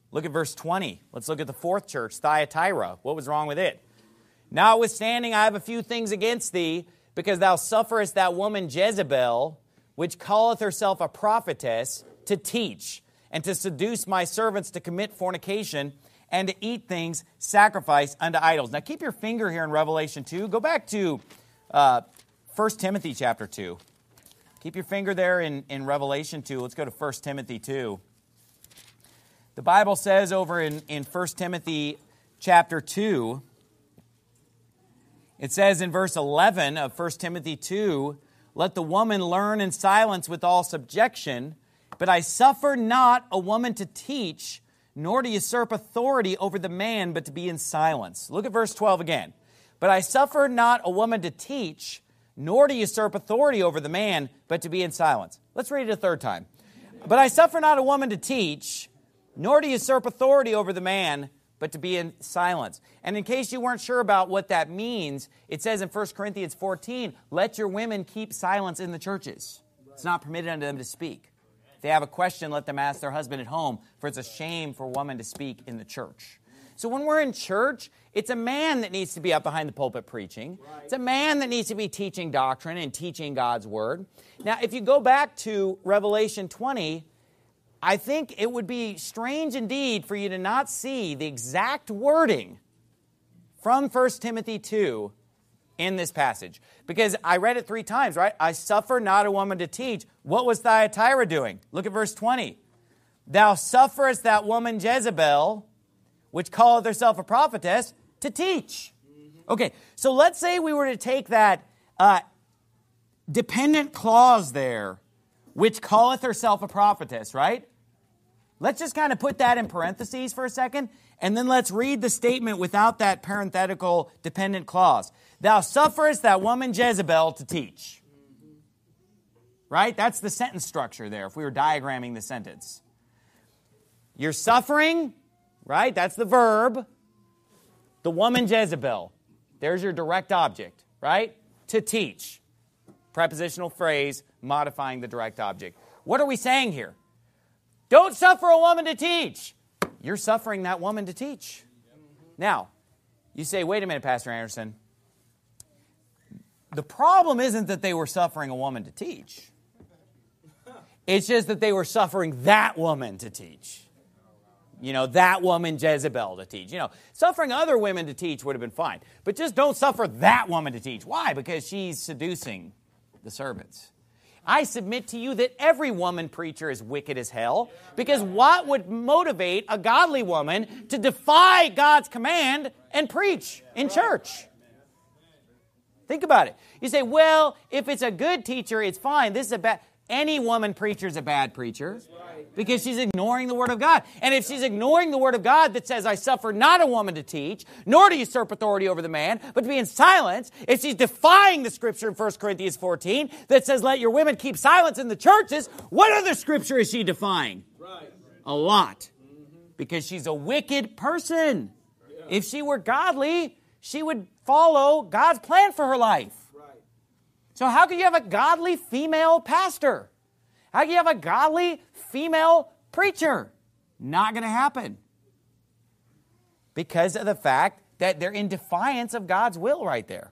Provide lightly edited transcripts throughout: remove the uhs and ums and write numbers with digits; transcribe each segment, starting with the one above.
Look at verse 20. Let's look at the fourth church, Thyatira. What was wrong with it? Notwithstanding, I have a few things against thee, because thou sufferest that woman Jezebel, which calleth herself a prophetess, to teach, and to seduce my servants to commit fornication, and to eat things sacrificed unto idols. Now keep your finger here in Revelation 2. Go back to 1 Timothy chapter 2. Keep your finger there in Revelation 2. Let's go to 1 Timothy 2. The Bible says over in 1 Timothy chapter 2, it says in verse 11 of 1 Timothy 2, let the woman learn in silence with all subjection, but I suffer not a woman to teach, nor to usurp authority over the man, but to be in silence. Look at verse 12 again. But I suffer not a woman to teach, nor to usurp authority over the man, but to be in silence. Let's read it a third time. But I suffer not a woman to teach, nor to usurp authority over the man, but to be in silence. And in case you weren't sure about what that means, it says in 1 Corinthians 14, let your women keep silence in the churches. It's not permitted unto them to speak. If they have a question, let them ask their husband at home, for it's a shame for a woman to speak in the church. So when we're in church, it's a man that needs to be up behind the pulpit preaching. Right. It's a man that needs to be teaching doctrine and teaching God's word. Now, if you go back to Revelation 20, I think it would be strange indeed for you to not see the exact wording from 1 Timothy 2 in this passage. Because I read it 3 times, right? I suffer not a woman to teach. What was Thyatira doing? Look at verse 20. Thou sufferest that woman Jezebel, which calleth herself a prophetess, to teach. Okay, so let's say we were to take that dependent clause there, which calleth herself a prophetess, right? Let's just kind of put that in parentheses for a second, and then let's read the statement without that parenthetical dependent clause. Thou sufferest that woman Jezebel to teach. Right? That's the sentence structure there, if we were diagramming the sentence. You're suffering, right? That's the verb. The woman Jezebel. There's your direct object, right? To teach. Prepositional phrase modifying the direct object. What are we saying here? Don't suffer a woman to teach. You're suffering that woman to teach. Now, you say, wait a minute, Pastor Anderson. The problem isn't that they were suffering a woman to teach. It's just that they were suffering that woman to teach. You know, that woman Jezebel to teach. You know, suffering other women to teach would have been fine. But just don't suffer that woman to teach. Why? Because she's seducing the servants. I submit to you that every woman preacher is wicked as hell, because what would motivate a godly woman to defy God's command and preach in church? Think about it. You say, well, if it's a good teacher, it's fine. This is a bad... Any woman preacher is a bad preacher because she's ignoring the Word of God. And if she's ignoring the Word of God that says, I suffer not a woman to teach, nor to usurp authority over the man, but to be in silence, if she's defying the Scripture in 1 Corinthians 14 that says, let your women keep silence in the churches, what other Scripture is she defying? Right. A lot. Because she's a wicked person. Yeah. If she were godly, she would follow God's plan for her life. So how can you have a godly female pastor? How can you have a godly female preacher? Not going to happen. Because of the fact that they're in defiance of God's will right there.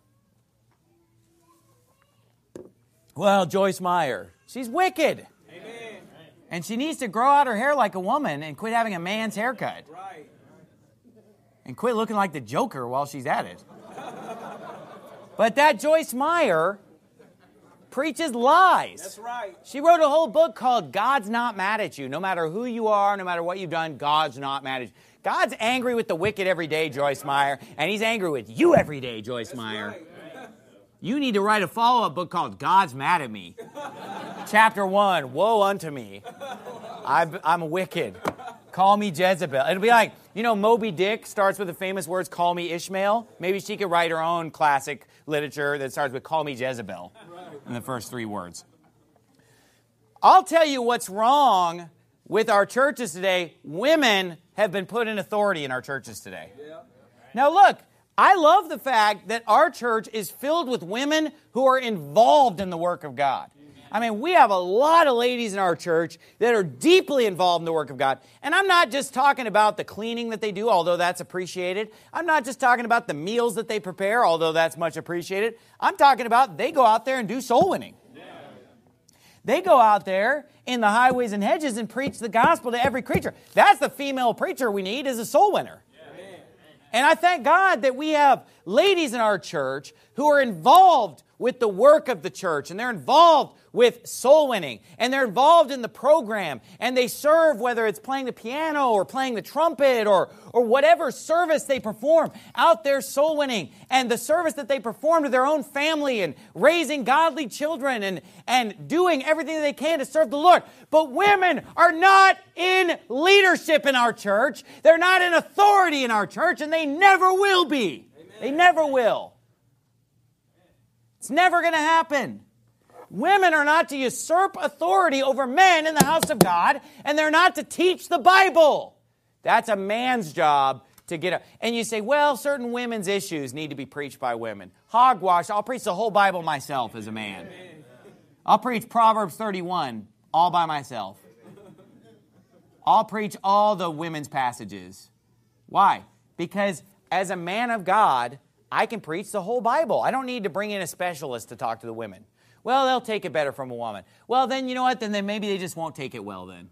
Well, Joyce Meyer, she's wicked. Amen. And she needs to grow out her hair like a woman and quit having a man's haircut. Right. And quit looking like the Joker while she's at it. But that Joyce Meyer preaches lies. That's right. She wrote a whole book called God's Not Mad at You. No matter who you are, no matter what you've done, God's not mad at you. God's angry with the wicked every day, Joyce Meyer, and He's angry with you every day, Joyce Meyer. Right. You need to write a follow-up book called God's Mad at Me. Chapter 1, Woe unto me. I'm wicked. Call me Jezebel. It'll be like, you know, Moby Dick starts with the famous words, call me Ishmael. Maybe she could write her own classic literature that starts with call me Jezebel in the first 3 words. I'll tell you what's wrong with our churches today. Women have been put in authority in our churches today. Now look, I love the fact that our church is filled with women who are involved in the work of God. I mean, we have a lot of ladies in our church that are deeply involved in the work of God. And I'm not just talking about the cleaning that they do, although that's appreciated. I'm not just talking about the meals that they prepare, although that's much appreciated. I'm talking about they go out there and do soul winning. They go out there in the highways and hedges and preach the gospel to every creature. That's the female preacher we need, is a soul winner. And I thank God that we have ladies in our church who are involved with the work of the church, and they're involved with soul winning, and they're involved in the program, and they serve, whether it's playing the piano or playing the trumpet or whatever service they perform out there soul winning, and the service that they perform to their own family and raising godly children and doing everything that they can to serve the Lord. But women are not in leadership in our church. They're not in authority in our church, and they never will be. Amen. They never will. It's never going to happen. Women are not to usurp authority over men in the house of God, and they're not to teach the Bible. That's a man's job to get up. And you say, well, certain women's issues need to be preached by women. Hogwash, I'll preach the whole Bible myself as a man. I'll preach Proverbs 31 all by myself. I'll preach all the women's passages. Why? Because as a man of God, I can preach the whole Bible. I don't need to bring in a specialist to talk to the women. Well, they'll take it better from a woman. Well, then, you know what? Then maybe they just won't take it well then.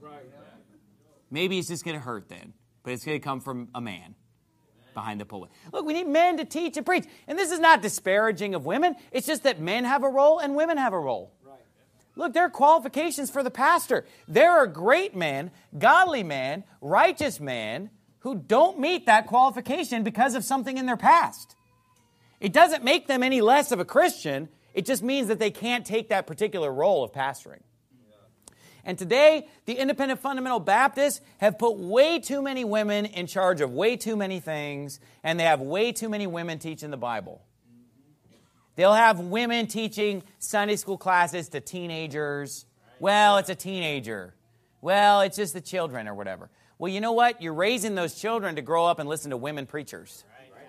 Maybe it's just going to hurt then. But it's going to come from a man behind the pulpit. Look, we need men to teach and preach. And this is not disparaging of women. It's just that men have a role and women have a role. Look, there are qualifications for the pastor. There are great men, godly men, righteous men, who don't meet that qualification because of something in their past. It doesn't make them any less of a Christian. It just means that they can't take that particular role of pastoring. And today, the Independent Fundamental Baptists have put way too many women in charge of way too many things, and they have way too many women teaching the Bible. They'll have women teaching Sunday school classes to teenagers. Well, it's a teenager. Well, it's just the children or whatever. Well, you know what? You're raising those children to grow up and listen to women preachers.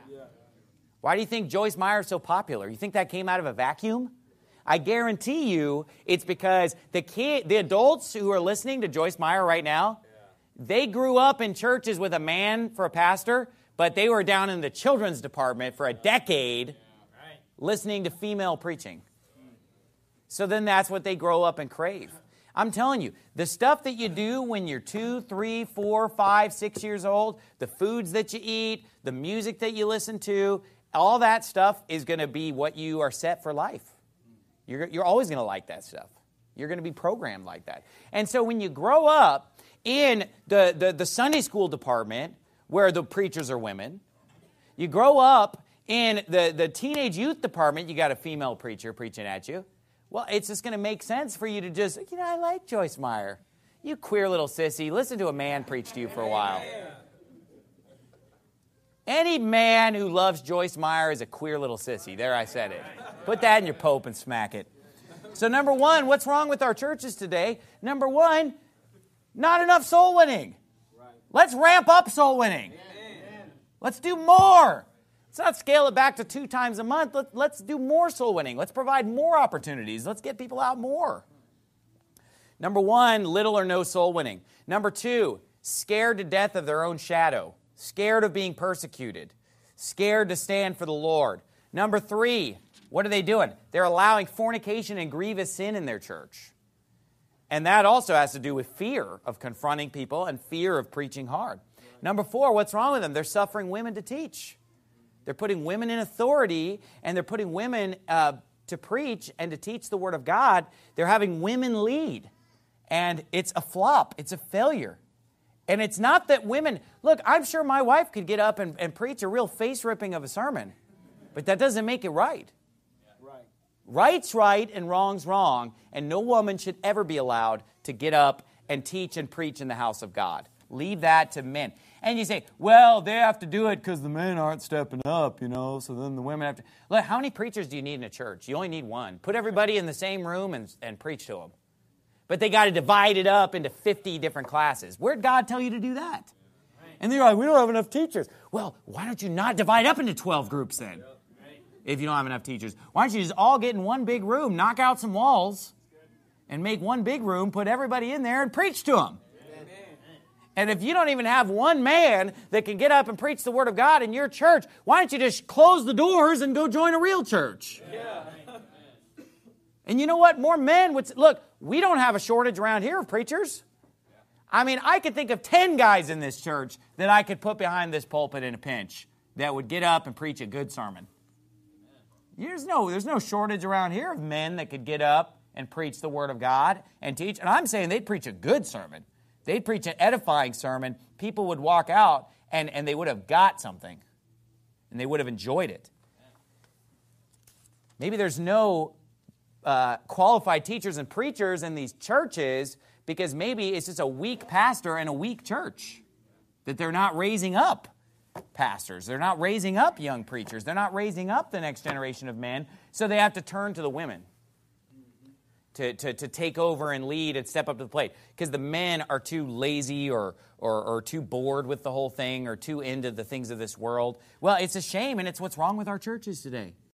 Why do you think Joyce Meyer is so popular? You think that came out of a vacuum? I guarantee you it's because the adults who are listening to Joyce Meyer right now, they grew up in churches with a man for a pastor, but they were down in the children's department for a decade listening to female preaching. So then that's what they grow up and crave. I'm telling you, the stuff that you do when you're 2, 3, 4, 5, 6 years old, the foods that you eat, the music that you listen to, all that stuff is going to be what you are set for life. You're always going to like that stuff. You're going to be programmed like that. And so when you grow up in the Sunday school department where the preachers are women, you grow up in the teenage youth department, you got a female preacher preaching at you. Well, it's just going to make sense for you to just, I like Joyce Meyer. You queer little sissy. Listen to a man preach to you for a while. Any man who loves Joyce Meyer is a queer little sissy. There, I said it. Put that in your pope and smack it. So number one, what's wrong with our churches today? Number one, not enough soul winning. Let's ramp up soul winning. Let's do more. Let's not scale it back to 2 times a month. Let's do more soul winning. Let's provide more opportunities. Let's get people out more. Number one, little or no soul winning. Number 2, scared to death of their own shadow. Scared of being persecuted. Scared to stand for the Lord. Number 3, what are they doing? They're allowing fornication and grievous sin in their church. And that also has to do with fear of confronting people and fear of preaching hard. Number 4, what's wrong with them? They're suffering women to teach. They're putting women in authority, and they're putting women to preach and to teach the Word of God. They're having women lead. And it's a flop. It's a failure. And it's not that women... Look, I'm sure my wife could get up and preach a real face-ripping of a sermon. But that doesn't make it right. Right's right and wrong's wrong. And no woman should ever be allowed to get up and teach and preach in the house of God. Leave that to men. And you say, well, they have to do it because the men aren't stepping up, so then the women have to... Look, how many preachers do you need in a church? You only need one. Put everybody in the same room and preach to them. But they got to divide it up into 50 different classes. Where'd God tell you to do that? And they're like, we don't have enough teachers. Well, why don't you not divide up into 12 groups then? If you don't have enough teachers. Why don't you just all get in one big room, knock out some walls, and make one big room, put everybody in there, and preach to them. And if you don't even have one man that can get up and preach the Word of God in your church, why don't you just close the doors and go join a real church? Yeah. And you know what? More men would... Look, we don't have a shortage around here of preachers. I mean, I could think of 10 guys in this church that I could put behind this pulpit in a pinch that would get up and preach a good sermon. There's no shortage around here of men that could get up and preach the Word of God and teach. And I'm saying they'd preach a good sermon. They'd preach an edifying sermon. People would walk out and they would have got something. And they would have enjoyed it. Maybe there's no qualified teachers and preachers in these churches because maybe it's just a weak pastor and a weak church. That they're not raising up pastors. They're not raising up young preachers. They're not raising up the next generation of men. So they have to turn to the women to take over and lead and step up to the plate. Because the men are too lazy or too bored with the whole thing or too into the things of this world. Well, it's a shame, and it's what's wrong with our churches today.